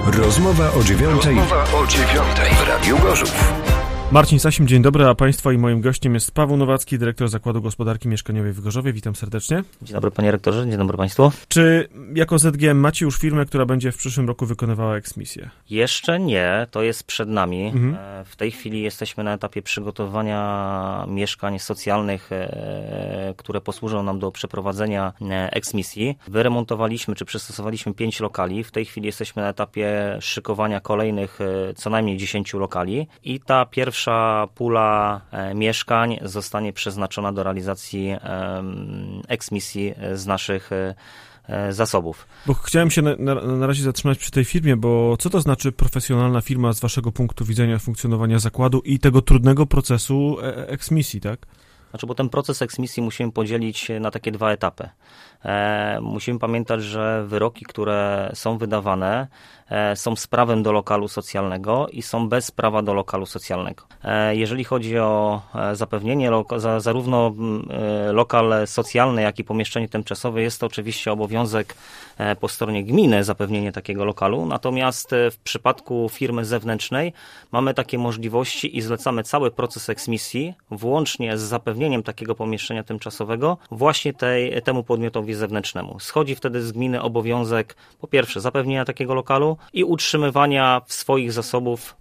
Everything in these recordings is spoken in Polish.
Rozmowa o 9:00 w Radiu Gorzów. Marcin Sasim, dzień dobry, a Państwa i moim gościem jest Paweł Nowacki, dyrektor Zakładu Gospodarki Mieszkaniowej w Gorzowie. Witam serdecznie. Dzień dobry panie rektorze, dzień dobry państwu. Czy jako ZGM macie już firmę, która będzie w przyszłym roku wykonywała eksmisję? Jeszcze nie, to jest przed nami. W tej chwili jesteśmy na etapie przygotowania mieszkań socjalnych, które posłużą nam do przeprowadzenia eksmisji. Wyremontowaliśmy czy przystosowaliśmy 5 lokali. W tej chwili jesteśmy na etapie szykowania kolejnych co najmniej 10 lokali i ta pierwsza pula mieszkań zostanie przeznaczona do realizacji eksmisji z naszych zasobów. Bo chciałem się na razie zatrzymać przy tej firmie, bo co to znaczy profesjonalna firma z waszego punktu widzenia funkcjonowania zakładu i tego trudnego procesu eksmisji, tak? Znaczy, bo ten proces eksmisji musimy podzielić na takie 2 etapy. Musimy pamiętać, że wyroki, które są wydawane, są z prawem do lokalu socjalnego i są bez prawa do lokalu socjalnego. Jeżeli chodzi o zapewnienie zarówno lokal socjalny, jak i pomieszczenie tymczasowe, jest to oczywiście obowiązek po stronie gminy zapewnienie takiego lokalu, natomiast w przypadku firmy zewnętrznej mamy takie możliwości i zlecamy cały proces eksmisji, włącznie z zapewnieniem takiego pomieszczenia tymczasowego właśnie temu podmiotowi zewnętrznemu. Schodzi wtedy z gminy obowiązek, po pierwsze, zapewnienia takiego lokalu i utrzymywania w swoich zasobów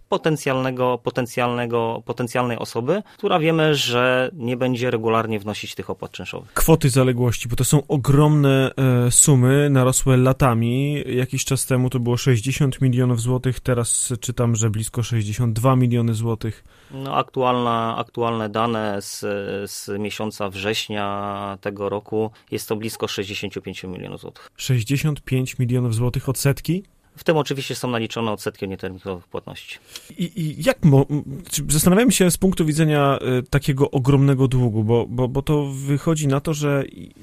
potencjalnej osoby, która wiemy, że nie będzie regularnie wnosić tych opłat czynszowych. Kwoty zaległości, bo to są ogromne sumy, narosłe latami. Jakiś czas temu to było 60 milionów złotych, teraz czytam, że blisko 62 miliony złotych. No, aktualne dane z miesiąca września tego roku jest to blisko 65 milionów złotych. 65 milionów złotych odsetki? W tym oczywiście są naliczone odsetki od nieterminowych płatności. I jak zastanawiam się z punktu widzenia takiego ogromnego długu, bo to wychodzi na to, że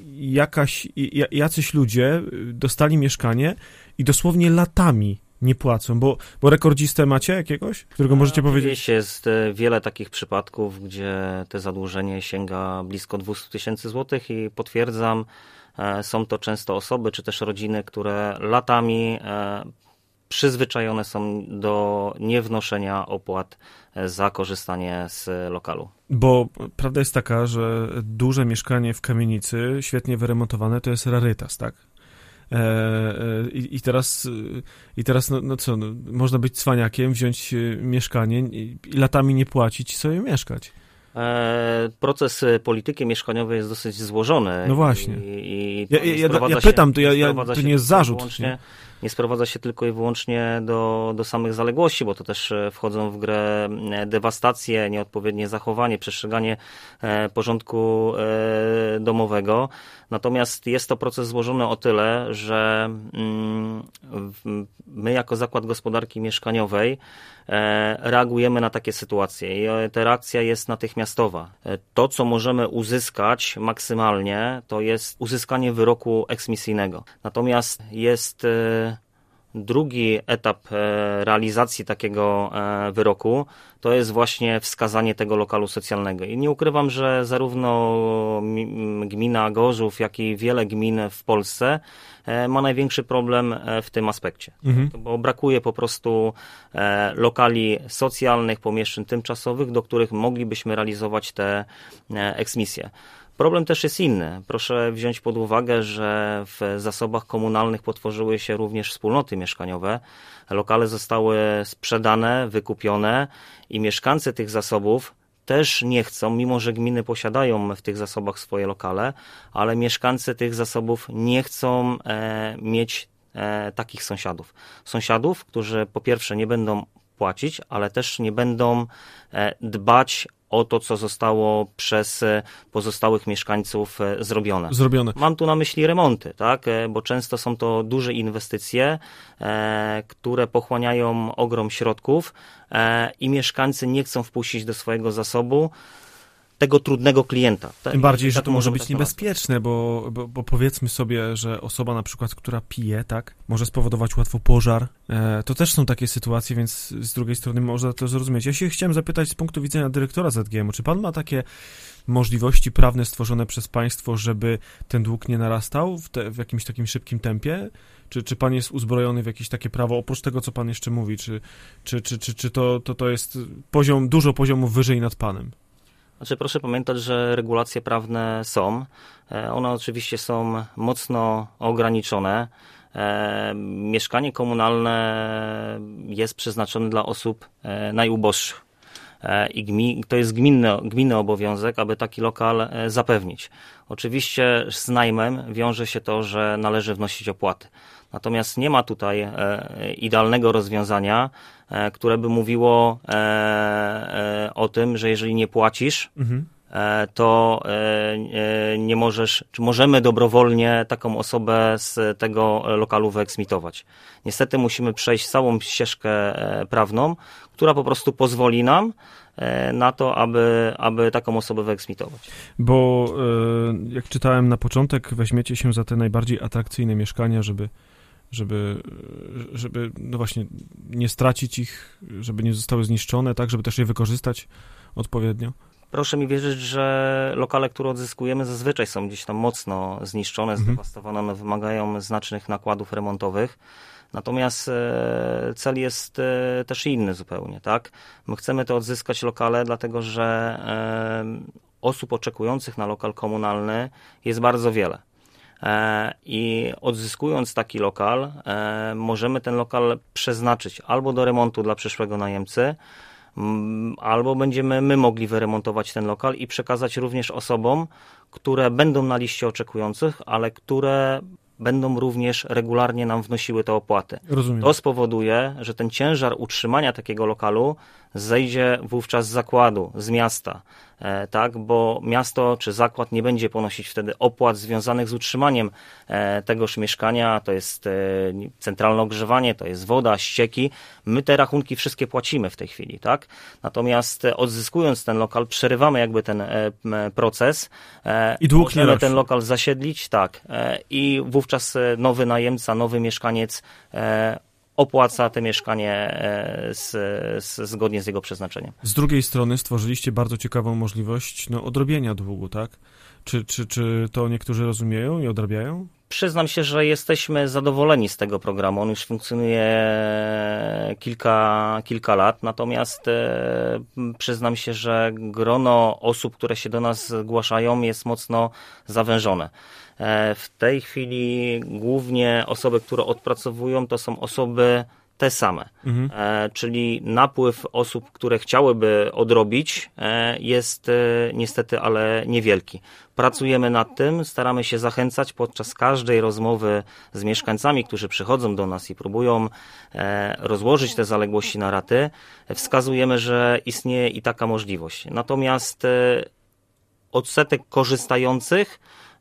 jacyś ludzie dostali mieszkanie i dosłownie latami nie płacą, bo rekordzistę macie jakiegoś, którego możecie powiedzieć? Oczywiście jest wiele takich przypadków, gdzie te zadłużenie sięga blisko 200 tysięcy złotych i potwierdzam, są to często osoby, czy też rodziny, które latami przyzwyczajone są do niewnoszenia opłat za korzystanie z lokalu. Bo prawda jest taka, że duże mieszkanie w kamienicy, świetnie wyremontowane, to jest rarytas, tak? I teraz można być cwaniakiem, wziąć mieszkanie i latami nie płacić i sobie mieszkać. Proces polityki mieszkaniowej jest dosyć złożony. No właśnie. Ja pytam, to nie jest zarzut. Nie sprowadza się tylko i wyłącznie do samych zaległości, bo to też wchodzą w grę dewastacje, nieodpowiednie zachowanie, przestrzeganie porządku domowego. Natomiast jest to proces złożony o tyle, że my jako Zakład Gospodarki Mieszkaniowej reagujemy na takie sytuacje i ta reakcja jest natychmiastowa. To, co możemy uzyskać maksymalnie, to jest uzyskanie wyroku eksmisyjnego. Natomiast jest drugi etap realizacji takiego wyroku, to jest właśnie wskazanie tego lokalu socjalnego. I nie ukrywam, że zarówno gmina Gorzów, jak i wiele gmin w Polsce ma największy problem w tym aspekcie. Bo brakuje po prostu lokali socjalnych, pomieszczeń tymczasowych, do których moglibyśmy realizować te eksmisje. Problem też jest inny. Proszę wziąć pod uwagę, że w zasobach komunalnych potworzyły się również wspólnoty mieszkaniowe. Lokale zostały sprzedane, wykupione i mieszkańcy tych zasobów też nie chcą, mimo że gminy posiadają w tych zasobach swoje lokale, ale mieszkańcy tych zasobów nie chcą mieć takich sąsiadów. Sąsiadów, którzy po pierwsze nie będą płacić, ale też nie będą dbać o to, co zostało przez pozostałych mieszkańców zrobione. Mam tu na myśli remonty, tak? Bo często są to duże inwestycje, które pochłaniają ogrom środków i mieszkańcy nie chcą wpuścić do swojego zasobu tego trudnego klienta. Tym bardziej, że tak to może możemy być niebezpieczne, bo powiedzmy sobie, że osoba na przykład, która pije, tak, może spowodować łatwo pożar. To też są takie sytuacje, więc z drugiej strony można to zrozumieć. Ja się chciałem zapytać z punktu widzenia dyrektora ZGM-u, czy pan ma takie możliwości prawne stworzone przez państwo, żeby ten dług nie narastał w jakimś takim szybkim tempie? Czy pan jest uzbrojony w jakieś takie prawo, oprócz tego, co pan jeszcze mówi? Czy to jest dużo poziomów wyżej nad panem? Znaczy, proszę pamiętać, że regulacje prawne są. One oczywiście są mocno ograniczone. Mieszkanie komunalne jest przeznaczone dla osób najuboższych. I to jest gminny obowiązek, aby taki lokal zapewnić. Oczywiście z najmem wiąże się to, że należy wnosić opłaty. Natomiast nie ma tutaj idealnego rozwiązania, które by mówiło o tym, że jeżeli nie płacisz, to nie możesz, czy możemy dobrowolnie taką osobę z tego lokalu wyeksmitować. Niestety musimy przejść całą ścieżkę prawną, która po prostu pozwoli nam na to, aby taką osobę wyeksmitować. Bo jak czytałem na początek, weźmiecie się za te najbardziej atrakcyjne mieszkania, żeby no właśnie nie stracić ich, żeby nie zostały zniszczone, tak, żeby też je wykorzystać odpowiednio. Proszę mi wierzyć, że lokale, które odzyskujemy, zazwyczaj są gdzieś tam mocno zniszczone, zdewastowane, one wymagają znacznych nakładów remontowych. Natomiast cel jest też inny zupełnie, tak? My chcemy to odzyskać lokale, dlatego że osób oczekujących na lokal komunalny jest bardzo wiele. I odzyskując taki lokal, możemy ten lokal przeznaczyć albo do remontu dla przyszłego najemcy, albo będziemy my mogli wyremontować ten lokal i przekazać również osobom, które będą na liście oczekujących, ale które będą również regularnie nam wnosiły te opłaty. Rozumiem. To spowoduje, że ten ciężar utrzymania takiego lokalu zejdzie wówczas z zakładu, z miasta, tak, bo miasto czy zakład nie będzie ponosić wtedy opłat związanych z utrzymaniem tegoż mieszkania, to jest centralne ogrzewanie, to jest woda, ścieki. My te rachunki wszystkie płacimy w tej chwili, tak? Natomiast odzyskując ten lokal, przerywamy jakby ten proces i dług możemy ten lokal zasiedlić, tak, i wówczas nowy najemca, nowy mieszkaniec opłaca te mieszkanie zgodnie z jego przeznaczeniem. Z drugiej strony stworzyliście bardzo ciekawą możliwość odrobienia długu, tak? Czy to niektórzy rozumieją i odrabiają? Przyznam się, że jesteśmy zadowoleni z tego programu. On już funkcjonuje kilka lat, natomiast przyznam się, że grono osób, które się do nas zgłaszają, jest mocno zawężone. W tej chwili głównie osoby, które odpracowują, to są osoby te same, czyli napływ osób, które chciałyby odrobić, jest niestety, ale niewielki. Pracujemy nad tym, staramy się zachęcać podczas każdej rozmowy z mieszkańcami, którzy przychodzą do nas i próbują rozłożyć te zaległości na raty. Wskazujemy, że istnieje i taka możliwość. Natomiast odsetek korzystających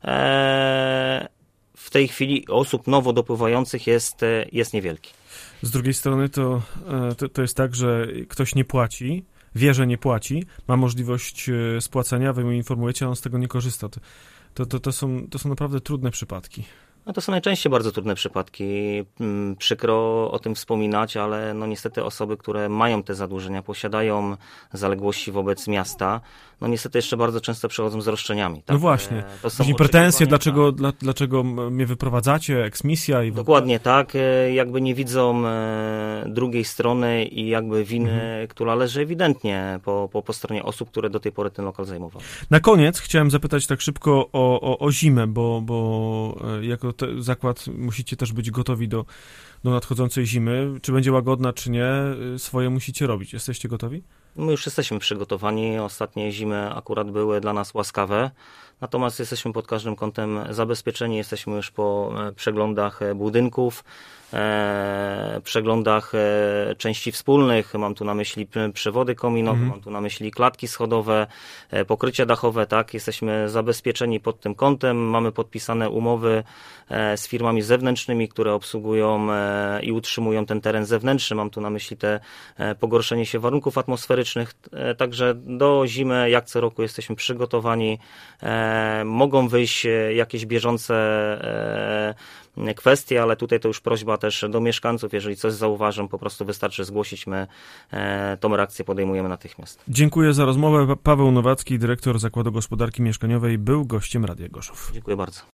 w tej chwili osób nowo dopływających jest niewielki. Z drugiej strony to jest tak, że ktoś nie płaci, wie, że nie płaci, ma możliwość spłacenia, wy mu informujecie, a on z tego nie korzysta. To są naprawdę trudne przypadki. No to są najczęściej bardzo trudne przypadki. Przykro o tym wspominać, ale no niestety osoby, które mają te zadłużenia, posiadają zaległości wobec miasta, no niestety jeszcze bardzo często przychodzą z roszczeniami. Tak? No właśnie. Później pretensje, dlaczego mnie wyprowadzacie, eksmisja i... Dokładnie tak. Jakby nie widzą drugiej strony i jakby winy, która leży ewidentnie po stronie osób, które do tej pory ten lokal zajmowały. Na koniec chciałem zapytać tak szybko o zimę, bo jako zakład musicie też być gotowi do nadchodzącej zimy. Czy będzie łagodna, czy nie, swoje musicie robić. Jesteście gotowi? My już jesteśmy przygotowani. Ostatnie zimy akurat były dla nas łaskawe. natomiast jesteśmy pod każdym kątem zabezpieczeni, jesteśmy już po przeglądach budynków, przeglądach części wspólnych, mam tu na myśli przewody kominowe, mam tu na myśli klatki schodowe, pokrycia dachowe, tak, jesteśmy zabezpieczeni pod tym kątem, mamy podpisane umowy z firmami zewnętrznymi, które obsługują i utrzymują ten teren zewnętrzny, mam tu na myśli te pogorszenie się warunków atmosferycznych, także do zimy jak co roku jesteśmy przygotowani, mogą wyjść jakieś bieżące kwestie, ale tutaj to już prośba też do mieszkańców, jeżeli coś zauważą, po prostu wystarczy zgłosić, my tą reakcję podejmujemy natychmiast. Dziękuję za rozmowę. Paweł Nowacki, dyrektor Zakładu Gospodarki Mieszkaniowej, był gościem Radia Gorzów. Dziękuję bardzo.